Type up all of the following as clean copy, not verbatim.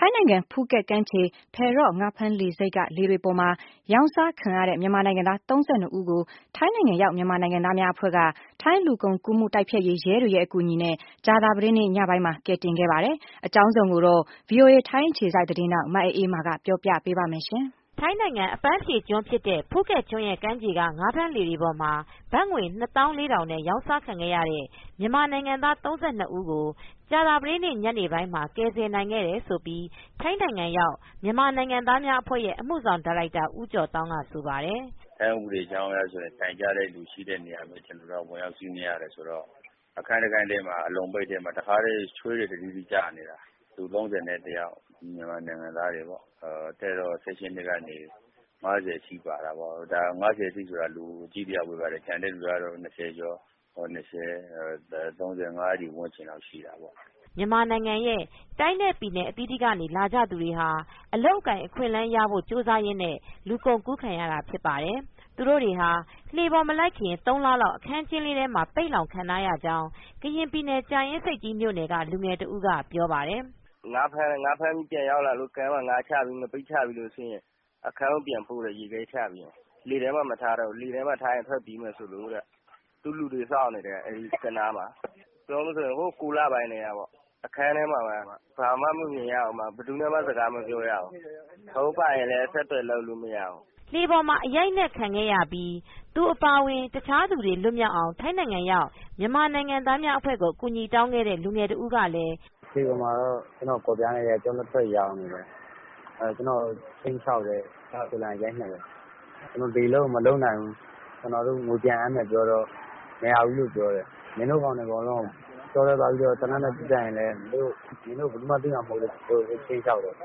ထိုင်းနိုင်ငံဖူးကက်ကမ်းခြေ ဖယ်ရော့ငါးဖမ်းလှေဆိပ်က လှေတွေပေါ်မှာ ရောင်းစားခံရတဲ့ မြန်မာနိုင်ငံသား 32 ဦးကို ထိုင်းနိုင်ငံရောက်မြန်မာနိုင်ငံသားများအဖွဲ့က ထိုင်းလူကုန်ကူးမှုတိုက်ဖျက်ရေးရဲတွေရဲ့အကူအညီနဲ့ ကြာသပတေးနေ့ညပိုင်းမှာ ကယ်တင်ခဲ့ပါတယ်။ အကြောင်းစုံကိုတော့ ဗွီအိုအေထိုင်းအခြေစိုက်သတင်းထောက် မအေးအေးမာက ပြောပြပေးပါမယ်။ထိုင်းနိုင်ငံအပန်းဖြေကျွန်းဖြစ်တဲ့ ဖူးကက်ကျွန်းကမ်းခြေက ငါးဖမ်းလှေတွေပေါ်မှာ ဘတ်ငွေ 240,000 နဲ့ ရောင်းစားခံခဲ့ရတဲ့ မြန်မာနိုင်ငံသား 32 ဦးကို ကြာသပတေးနေ့ ညနေပိုင်းမှာ ကယ်ဆယ်နိုင်ခဲ့တယ်လို့ ထိုင်းနိုင်ငံရောက်မြန်မာနိုင်ငံသားများအဖွဲ့ရဲ့အမှုဆောင်ဒါရိုက်တာ ဦးကျော်သောင်းကဆိုပါတယ်။ "ထိုင်းဥပဒေကြောင်းအရဆိုရင် တိုင်ကြားတဲ့လူရှိတဲ့နေရာမှာ ကျနော်တို့ကဝင်ရောက်စီးနင်းရတယ်ဆိုတော့ အခန်းတခန်းထဲမှာအလုံပိတ်ထဲမှာ တခါတည်းချွေးတွေတစီးစီးကျနေတာ လူ 31 မြန်မာနိုင်ငံသားတွေပေါ့ အသက်တော့ ၁၈ နှစ်ကနေ ၅၀ အထိပါတာပေါ့ ဒါ ၅၀ အထိဆိုတာ လူအကြီးတယောက်ပဲပါတယ် ကျန်တဲ့လူကတော့ ၂၀ ကျော် ၂၀ 35 အဲဒီဝန်းကျင်လောက်ရှိတာပေါ့ " မြန်မာနိုင်ငံရဲ့တိုင်းနဲ့ပြည်နယ်အသီးသီးကနေလာကြသူတွေဟာ အလုပ်အကိုင်အခွင့်အလမ်းရဖို့ကြိုးစားရင်းနဲ့ လူကုန်ကူးခံရတာဖြစ်ပါတယ်။ သူတို့တွေဟာလှေပေါ်မလိုက်ခင် ၃ လလောက် အခန်းကျင်းလေးထဲမှာ ပိတ်လှောင်ခံထားရကြောင်း ကရင်ပြည်နယ် ကြာအင်းဆိပ်ကြီးမြို့နယ်က လူငယ်တဦးကပြောပါတယ်။ "ငါးဖမ်းပြီးပြန်ရောက်လာလို့ ကမ်းမှာငါးချပြီး ငပိတ်ချပြီး အခန်းကိုပြန်ပို့တယ် ရေခဲချပြီး လှေထဲမှာမထားတော့ဘူး လှေထဲမှာထားရင် ထွက်ပြေးမယ်ဆိုလို့ သူ့လူတွေစောင့်နေတယ် ကမ်းနားမှာ ပြောမယ်ဆိုရင် 9 လပိုင်းကတည်းကပေါ့ အခန်းထဲမှာပဲ ဘာမှမမြင်ရဘူး ဘယ်သူနဲ့မှစကားမပြောရဘူး ဖုန်းပိုင်ရင်လည်း အဆက်အသွယ်လုပ်လို့မရဘူး " လှေပေါ်မှာအရိုက်အနှက်ခံခဲ့ရပြီး သူအပါအဝင် တခြားသူတွေလွတ်မြောက်အောင် ထိုင်းနိုင်ငံရောက်မြန်မာနိုင်ငံသားများအဖွဲ့ကို အကူညီတောင်းခဲ့တဲ့ လူငယ်တဦးကလည်း "လှေပေါ်မှာတော့ ကျနော့်ကို ကော်ပြားနဲ့ရိုက်တယ် ကျောလက်ဖက်ရောင်နေတယ် ကျနော့်ကိုခြိမ်းခြောက်တယ် ရိုက်နှက်တယ် ကျနော်လှေလုပ်မလုပ်နိုင်ဘူး ကျနော်တို့ငွေပြန်အပ်မယ်ပြောတော့ မရဘူးလို့ပြောတယ် မင်းတို့ကောင်တွေအကုန်လုံး တောထဲသွားပြီး သေနတ်နဲ့ပစ်ကြရင်လည်း မင်းတို့ဘယ်သူမှသိမှာမဟုတ်ဘူးလို့ခြိမ်းခြောက်တယ်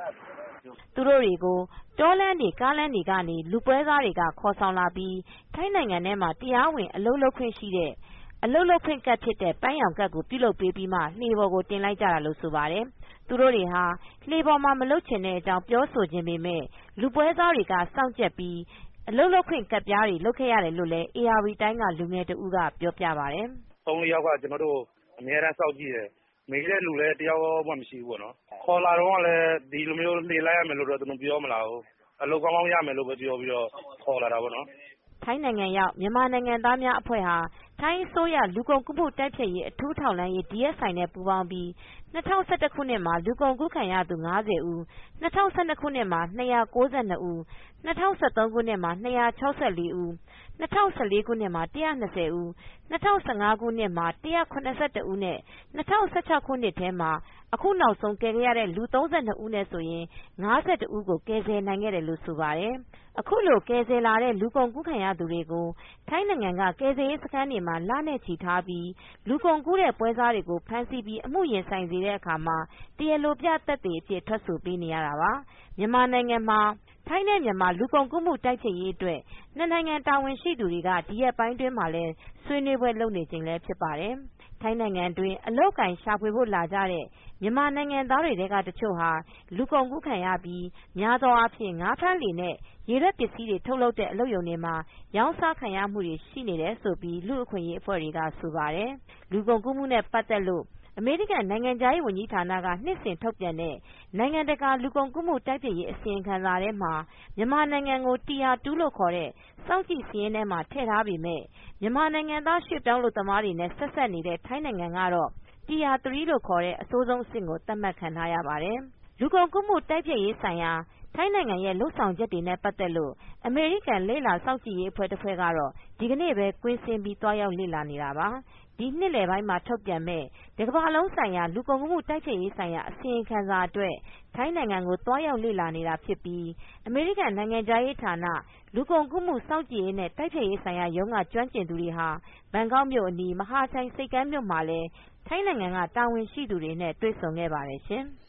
" သူတို့တွေကို တောလမ်းတွေကားလမ်းတွေကနေ လူပွဲစားတွေကခေါ်ဆောင်လာပြီး ထိုင်းနိုင်ငံထဲမှာတရားဝင်အလုပ်လုပ်ခွင့်ရှိတဲ့ အလုပ်လုပ်ခွင့်ကဒ်ဖြစ်တဲ့ ပန်းရောင်ကဒ်ကိုပြုလုပ်ပေးပြီးမှ လှေပေါ်ကိုတင်လိုက်ကြတာလို့ဆိုပါတယ်။ သူတို့တွေဟာ လှေပေါ်မှာမလုပ်ချင်တဲ့အကြောင်းပြောဆိုချင်ပေမယ့် လူပွဲစားတွေကစောင့်ကြပ်ပြီး အလုပ်လုပ်ခွင့်ကဒ်ပြားတွေလုပ်ခဲ့ရတယ်လို့ ဧရာဝတီတိုင်းကလူငယ်တဦးကပြောပြပါတယ်။ "၃-၄ ယောက်က ကျနော်တို့ကိုအမြဲတမ်းစောင့်ကြည့်တယ် မေးတဲ့လူလည်းတယောက်မှမရှိဘူး ခေါ်လာတုန်းကလည်း ဒီလိုမျိုးလှေလိုက်ရမယ်လို့ပြောမလာဘူး အလုပ်ကောင်းကောင်းရမယ်လို့ပြောပြီးခေါ်လာတာပေါ့နော်" ထိုင်းနိုင်ငံရောက်မြန်မာနိုင်ငံသားများအဖွဲ့ဟာ ထိုင်းအစိုးရလူကုန်ကူးမှုတိုက်ဖျက်ရေးအထူးထောက်လှမ်းရေး DSI နဲ့ပူးပေါင်းပြီး ၂၀၁၁ ခုနှစ်မှာ လူကုန်ကူးခံရသူ 50 ဦး ၂၀၁၂ ခုနှစ်မှာ 292 ဦး ၂၀၁၃ ခုနှစ်မှာ 264 ဦး ၂၀၁၄ ခုနှစ်မှာ 120 ဦး ၂၀၁၅ ခုနှစ်မှာ 171 ဦးနဲ့ ၂၀၁၆ ခုနှစ်ထဲမှာ အခုနောက်ဆုံးကယ်ခဲ့ရတဲ့ လူ 32 ဦးနဲ့ဆိုရင် 51 ဦးကို ကယ်ဆယ်နိုင်ခဲ့တယ်လို့ဆိုပါတယ်။ အခုလိုကယ်ဆယ်လာတဲ့ လူကုန်ကူးခံရသူတွေကို ထိုင်းနိုင်ငံက ကယ်ဆယ်ရေးစခန်းတွေမှာ လနဲ့ချီထားပြီး လူကုန်ကူးတဲ့ပွဲစားတွေကို ဖမ်းဆီးပြီး အမှုရင်ဆိုင်စေတဲ့အခါမှာ တရားလိုပြသက်သေအဖြစ် ထွက်ဆိုပေးနေရတာပါ။ မြန်မာနိုင်ငံမှာ ထိုင်းနဲ့မြန်မာ လူကုန်ကူးမှုတိုက်ဖျက်ရေးအတွက် နှစ်နိုင်ငံတာဝန်ရှိသူတွေက ဒီရက်ပိုင်းအတွင်းမှာလည်း ဆွေးနွေးပွဲလုပ်နေချိန်လည်းဖြစ်ပါတယ်။ ထိုင်းနိုင်ငံတွင်း အလုပ်အကိုင်ရှာဖွေဖို့လာကြတဲ့ မြန်မာနိုင်ငံသားတွေထဲကတချို့ဟာ လူကုန်ကူးခံရပြီး များသောအားဖြင့် ငါးဖမ်းလှေနဲ့ ရေထွက်ပစ္စည်းတွေထုတ်လုပ်တဲ့အလုပ်ရုံတွေမှာ ရောင်းစားခံရမှုတွေရှိနေတယ်လို့ လူ့အခွင့်အရေးအဖွဲ့တွေကဆိုပါတယ်။ လူကုန်ကူးမှုနဲ့ပတ်သက်လို့ အမေရိကန်နိုင်ငံခြားရေးဝန်ကြီးဌာနက နှစ်စဉ်ထုတ်ပြန်တဲ့ နိုင်ငံတကာလူကုန်ကူးမှုတိုက်ဖျက်ရေးအစီရင်ခံစာထဲမှာ မြန်မာနိုင်ငံကို tire 2 လို့ခေါ်တဲ့ စောင့်ကြည့်စာရင်းထဲမှာထည့်ထားပေမယ့် မြန်မာနိုင်ငံသားရွှေ့ပြောင်းအလုပ်သမားတွေနဲ့ဆက်စပ်နေတဲ့ ထိုင်းနိုင်ငံကတော့ tire 3 လို့ခေါ်တဲ့ အဆိုးဆုံးအဆင့်ကို သတ်မှတ်ခံထားရပါတယ်။ လူကုန်ကူးမှုတိုက်ဖျက်ရေးဆိုင်ရာ ထိုင်းနိုင်ငံရဲ့လုပ်ဆောင်ချက်တွေနဲ့ပတ်သက်လို့ အမေရိကန်လေ့လာစောင့်ကြည့်ရေးအဖွဲ့တဖွဲ့ကတော့ ဒီကနေ့ပဲ ကွင်းဆင်းပြီးသွားရောက်လေ့လာနေတာပါ။ ဒီနှစ်လယ်ပိုင်းမှာထုတ်ပြန်မယ့် တကမ္ဘာလုံးဆိုင်ရာလူကုန်ကူးမှုတိုက်ဖျက်ရေးဆိုင်ရာအစီရင်ခံစာအတွက် ထိုင်းနိုင်ငံကိုသွားရောက်လေ့လာနေတာဖြစ်ပြီး အမေရိကန်နိုင်ငံခြားရေးဌာန လူကုန်ကူးမှုစောင့်ကြည့်ရေးနဲ့တိုက်ဖျက်ရေးဆိုင်ရာရုံးကကျွမ်းကျင်သူတွေဟာ ဘန်ကောက်မြို့အနီး မဟာချိုင်ဆိပ်ကမ်းမြို့မှာလည်း ထိုင်းနိုင်ငံကတာဝန်ရှိသူတွေနဲ့တွေ့ဆုံခဲ့ပါတယ်ရှင်။